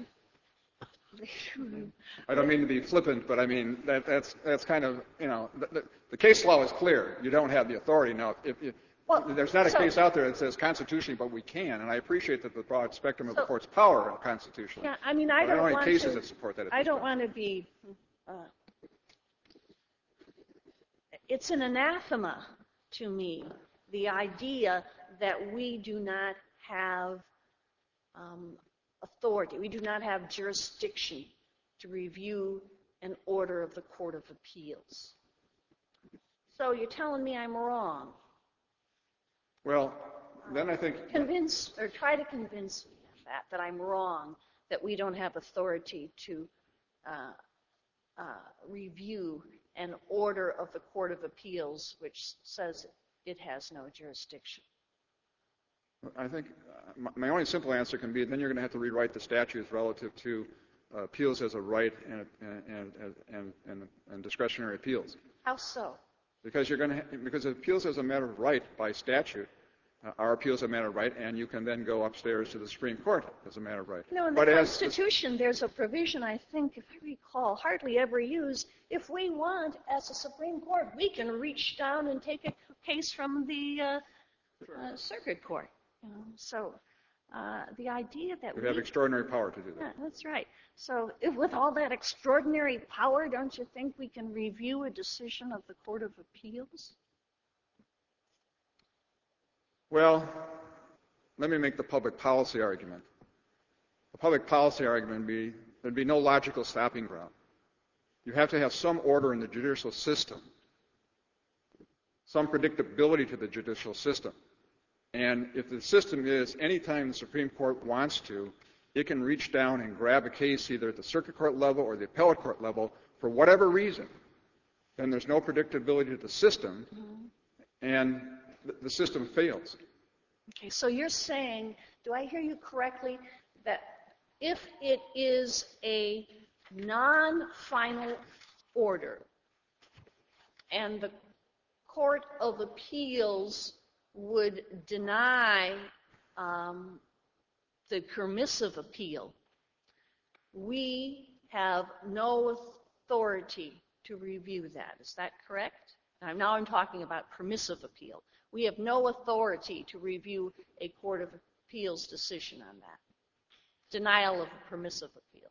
I don't mean to be flippant, but I mean that, that's that's kind of you know the, the, the case law is clear. You don't have the authority now. If, if well, there's not a so, case out there that says constitutionally, but we can, and I appreciate that the broad spectrum of so, the court's power constitutionally. Yeah, I mean I but don't I don't want have cases to. that support that. At I this don't point. want to be. Uh, it's an anathema to me, the idea that we do not have um, authority, we do not have jurisdiction to review an order of the Court of Appeals. So you're telling me I'm wrong. Well, then I think... Convince, or try to convince me of that, that I'm wrong, that we don't have authority to uh, uh, review an order of the Court of Appeals which says it has no jurisdiction. I think uh, my only simple answer can be then you're going to have to rewrite the statutes relative to uh, appeals as a right and, and, and, and, and discretionary appeals. How so? Because you're going to ha- because appeals as a matter of right by statute uh, are appeals as a matter of right, and you can then go upstairs to the Supreme Court as a matter of right. No, in but the as Constitution, the, there's a provision, I think, if I recall, hardly ever used. If we want, as a Supreme Court, we can reach down and take a case from the uh, uh, Circuit Court. You know? So uh, the idea that we we have extraordinary power to do that. Yeah, that's right. So if, with all that extraordinary power, don't you think we can review a decision of the Court of Appeals? Well, let me make the public policy argument. The public policy argument would be there'd be no logical stopping ground. You have to have some order in the judicial system, some predictability to the judicial system. And if the system is anytime the Supreme Court wants to, it can reach down and grab a case either at the circuit court level or the appellate court level for whatever reason, then there's no predictability to the system, mm-hmm. and the system fails. Okay, so you're saying, do I hear you correctly, that if it is a non-final order and the Court of Appeals would deny um, the permissive appeal, we have no authority to review that. Is that correct? Now I'm talking about permissive appeal. We have no authority to review a Court of Appeals decision on that. Denial of a permissive appeal.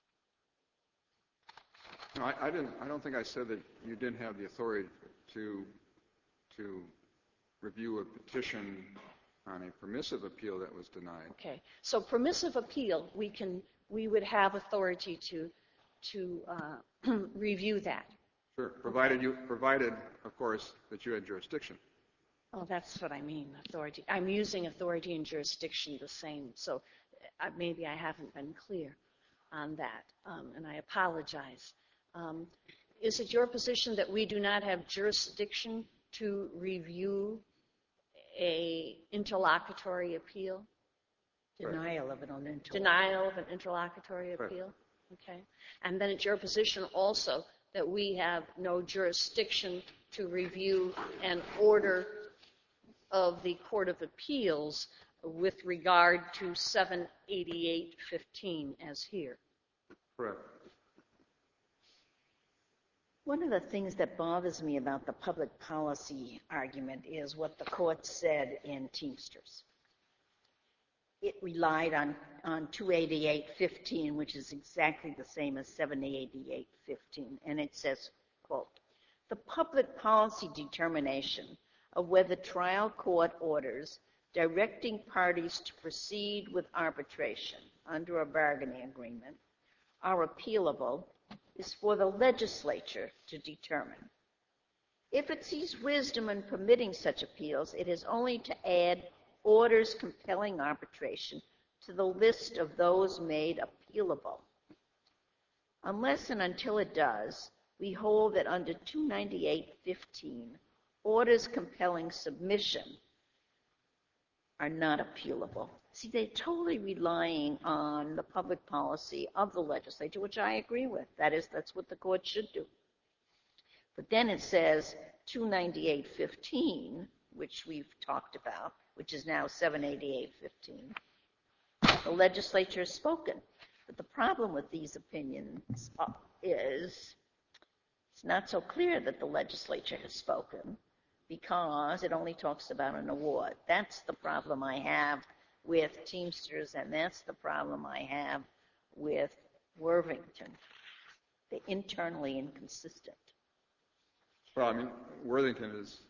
No, I, I didn't. I don't think I said that you didn't have the authority to to review a petition on a permissive appeal that was denied. Okay. So permissive appeal, we can we would have authority to to uh, review that. Sure, provided you provided, of course, that you had jurisdiction. Oh, that's what I mean, authority. I'm using authority and jurisdiction the same, so uh, maybe I haven't been clear on that, um, and I apologize. Um, is it your position that we do not have jurisdiction to review a interlocutory appeal? Denial of an interlocutory. Denial of an interlocutory appeal? Okay. And then it's your position also that we have no jurisdiction to review an order of the Court of Appeals with regard to seven eighty-eight fifteen as here. Correct. One of the things that bothers me about the public policy argument is what the court said in Teamsters. It relied on, on two eighty-eight fifteen, which is exactly the same as seven eighty-eight fifteen, and it says, quote, the public policy determination of whether trial court orders directing parties to proceed with arbitration under a bargaining agreement are appealable is for the legislature to determine. If it sees wisdom in permitting such appeals, it is only to add orders compelling arbitration to the list of those made appealable. Unless and until it does, we hold that under two ninety-eight fifteen, orders compelling submission are not appealable. See, they're totally relying on the public policy of the legislature, which I agree with. That is, that's what the court should do. But then it says two ninety-eight fifteen, which we've talked about, which is now seven eighty-eight fifteen. The legislature has spoken. But the problem with these opinions is it's not so clear that the legislature has spoken because it only talks about an award. That's the problem I have with Teamsters, and that's the problem I have with Worthington. They're internally inconsistent. Well, I mean, Worthington is,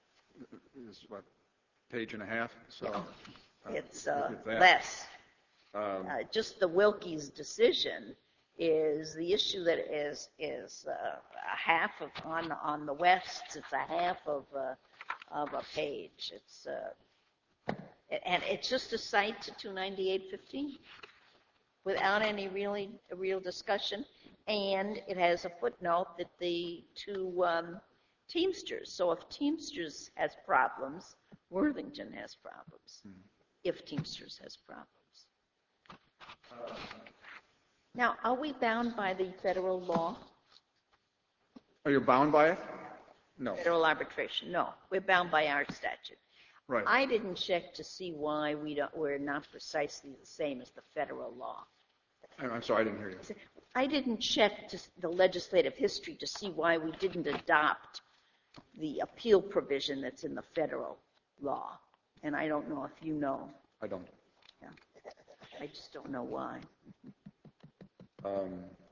is what, page and a half? So uh, It's uh, it's less. Um, uh, just the Wilkie's decision is the issue that is is uh, a half of on on the west. It's a half of uh, of a page. It's uh, and it's just a cite to two ninety-eight fifteen without any really real discussion, and it has a footnote that the two um, Teamsters. So if Teamsters has problems, Worthington has problems. Mm-hmm. If Teamsters has problems. Uh, Now, are we bound by the federal law? Are you bound by it? No. Federal arbitration? No. We're bound by our statute. Right. I didn't check to see why we don't, we're not precisely the same as the federal law. I'm sorry, I didn't hear you. I didn't check to the legislative history to see why we didn't adopt the appeal provision that's in the federal law. And I don't know if you know. I don't. Yeah. I just don't know why. Um,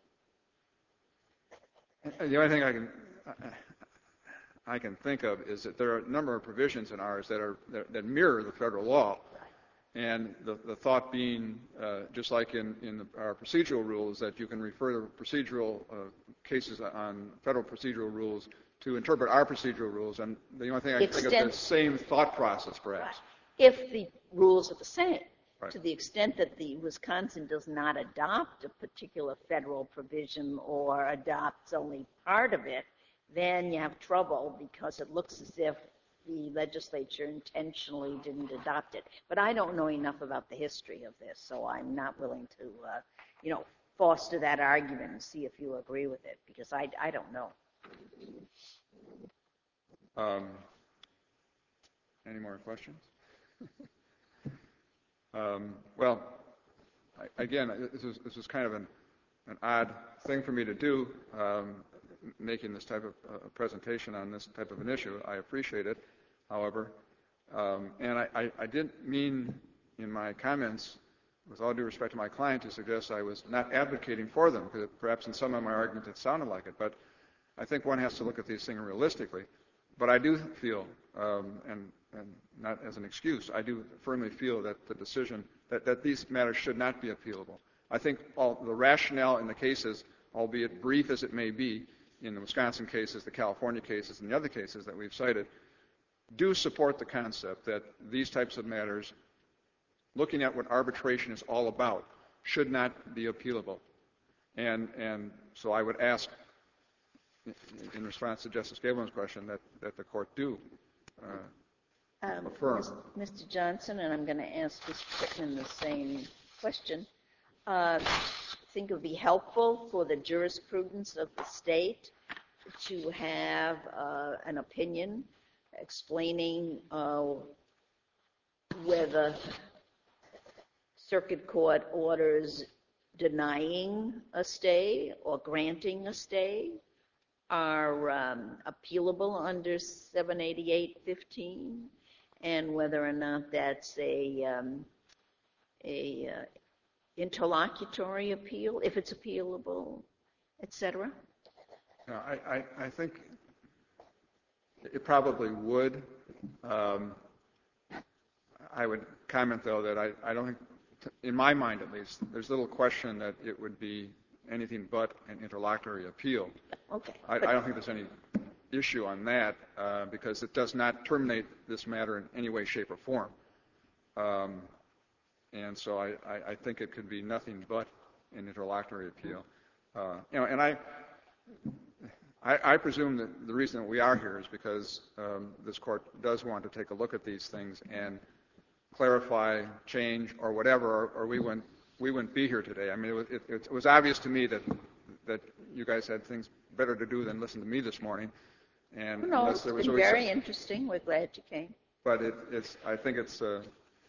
the only thing I can I can think of is that there are a number of provisions in ours that are that, that mirror the federal law, and the, the thought being, uh, just like in in the, our procedural rules, that you can refer the procedural uh, cases on federal procedural rules to interpret our procedural rules, and the only thing I can think of is the same thought process, perhaps. If the rules are the same. Right. To the extent that the Wisconsin does not adopt a particular federal provision or adopts only part of it, then you have trouble because it looks as if the legislature intentionally didn't adopt it. But I don't know enough about the history of this, so I'm not willing to, uh, you know, foster that argument and see if you agree with it, because I, I don't know. Um, any more questions? Um, well, I, again, this is, this is kind of an, an odd thing for me to do, um, making this type of uh, presentation on this type of an issue. I appreciate it, however, um, and I, I, I didn't mean in my comments, with all due respect to my client, to suggest I was not advocating for them, because perhaps in some of my arguments it sounded like it, but I think one has to look at these things realistically. But I do feel, um, and, and not as an excuse, I do firmly feel that the decision, that, that these matters should not be appealable. I think all the rationale in the cases, albeit brief as it may be, in the Wisconsin cases, the California cases, and the other cases that we've cited, do support the concept that these types of matters, looking at what arbitration is all about, should not be appealable. And, and so I would ask, in response to Justice Gableman's question, that, that the court do uh, Um, affirm. Mister Johnson, and I'm going to ask Mister Pittman the same question. Uh, think it would be helpful for the jurisprudence of the state to have uh, an opinion explaining uh, whether circuit court orders denying a stay or granting a stay are um, appealable under seven eighty-eight fifteen, and whether or not that's a um, a uh, interlocutory appeal, if it's appealable, et cetera? No, I, I, I think it probably would. Um, I would comment, though, that I, I don't think, in my mind at least, there's little question that it would be anything but an interlocutory appeal. Okay. I, I don't think there's any issue on that uh, because it does not terminate this matter in any way, shape, or form. Um, and so I, I, I think it could be nothing but an interlocutory appeal. Uh, you know, and I, I, I presume that the reason that we are here is because um, this court does want to take a look at these things and clarify, change, or whatever, or, or we wouldn't we wouldn't be here today. I mean, it was, it, it was obvious to me that that you guys had things better to do than listen to me this morning. And No, unless it's there was been always very some, interesting. We're glad you came. but it, it's I think it's. Uh,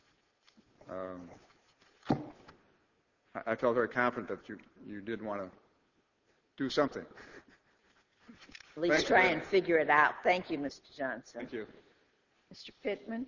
um, I, I felt very confident that you you did want to do something. At least Thank try you. and figure it out. Thank you, Mister Johnson. Thank you. Mister Pittman?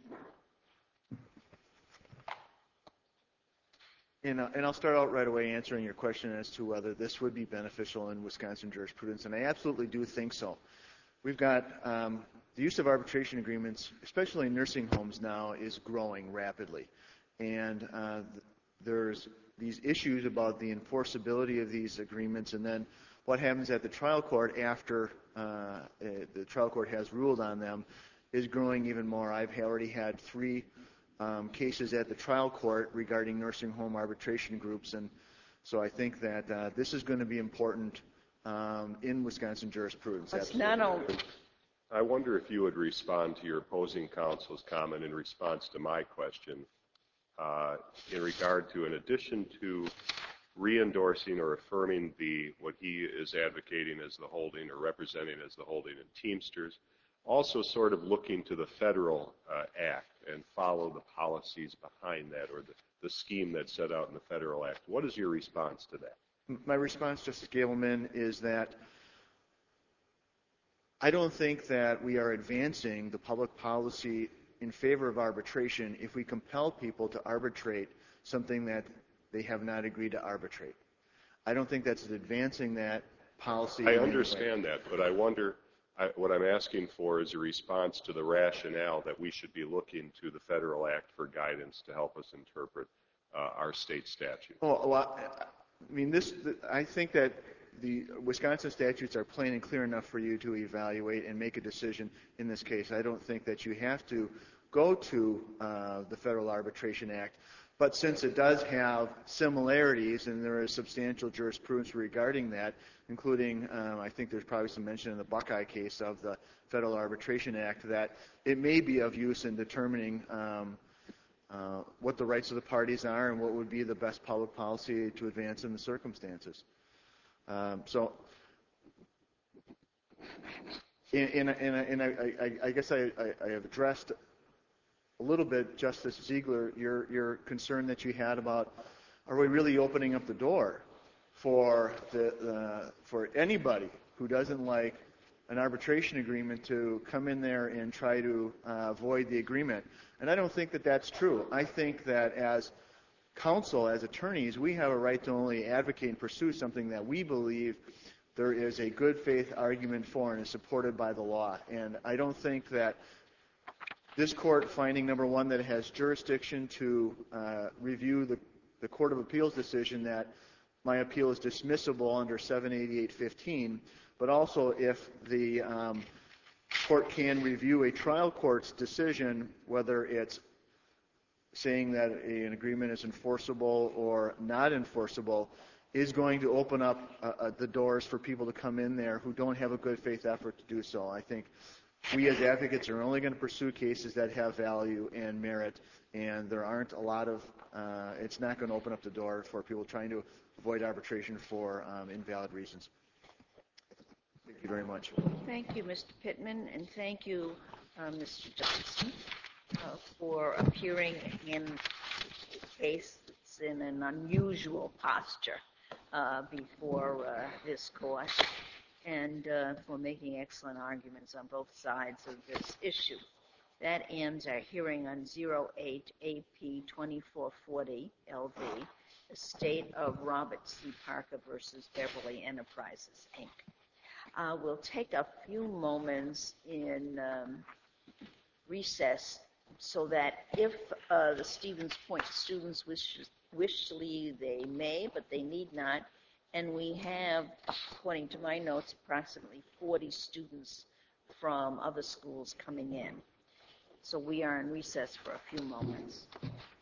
And, uh, and I'll start out right away answering your question as to whether this would be beneficial in Wisconsin jurisprudence, and I absolutely do think so. We've got um, the use of arbitration agreements, especially in nursing homes now, is growing rapidly. And uh, there's these issues about the enforceability of these agreements, and then what happens at the trial court after uh, the trial court has ruled on them is growing even more. I've already had three um, cases at the trial court regarding nursing home arbitration groups, and so I think that uh, this is going to be important um, in Wisconsin jurisprudence. It's not only. I wonder if you would respond to your opposing counsel's comment in response to my question uh, in regard to, in addition to re-endorsing or affirming the what he is advocating as the holding or representing as the holding in Teamsters, also sort of looking to the federal uh, act and follow the policies behind that or the, the scheme that's set out in the federal act. What is your response to that? My response, Justice Gableman, is that I don't think that we are advancing the public policy in favor of arbitration if we compel people to arbitrate something that they have not agreed to arbitrate. I don't think that's advancing that policy. I understand that, but I wonder, I, what I'm asking for is a response to the rationale that we should be looking to the federal act for guidance to help us interpret uh, our state statute. Oh, well, I mean, this. I think that the Wisconsin statutes are plain and clear enough for you to evaluate and make a decision in this case. I don't think that you have to go to uh, the Federal Arbitration Act. But since it does have similarities, and there is substantial jurisprudence regarding that, including, um, I think there's probably some mention in the Buckeye case of the Federal Arbitration Act, that it may be of use in determining um, uh, what the rights of the parties are and what would be the best public policy to advance in the circumstances. Um, so, and, and, and, and I, I, I guess I, I, I have addressed a little bit, Justice Ziegler, your, your concern that you had about, are we really opening up the door for the, uh, for anybody who doesn't like an arbitration agreement to come in there and try to uh, void the agreement? And I don't think that that's true. I think that as counsel, as attorneys, we have a right to only advocate and pursue something that we believe there is a good faith argument for and is supported by the law. And I don't think that this court finding, number one, that it has jurisdiction to uh, review the, the Court of Appeals decision that my appeal is dismissible under seven eighty-eight fifteen, but also if the um, court can review a trial court's decision, whether it's saying that an agreement is enforceable or not enforceable, is going to open up uh, the doors for people to come in there who don't have a good faith effort to do so. I think we as advocates are only going to pursue cases that have value and merit, and there aren't a lot of, uh, it's not going to open up the door for people trying to avoid arbitration for um, invalid reasons. Thank you very much. Thank you, Mister Pittman, and thank you, uh, Mister Johnson, uh, for appearing in a case that's in an unusual posture uh, before uh, this court, and uh, for making excellent arguments on both sides of this issue. That ends our hearing on zero eight A P twenty-four forty L V, Estate of Robert C. Parker versus Beverly Enterprises, Incorporated. Uh, we'll take a few moments in um, recess so that if uh, the Stevens Point students wish, wish to leave, they may, but they need not. And we have, according to my notes, approximately forty students from other schools coming in. So we are in recess for a few moments.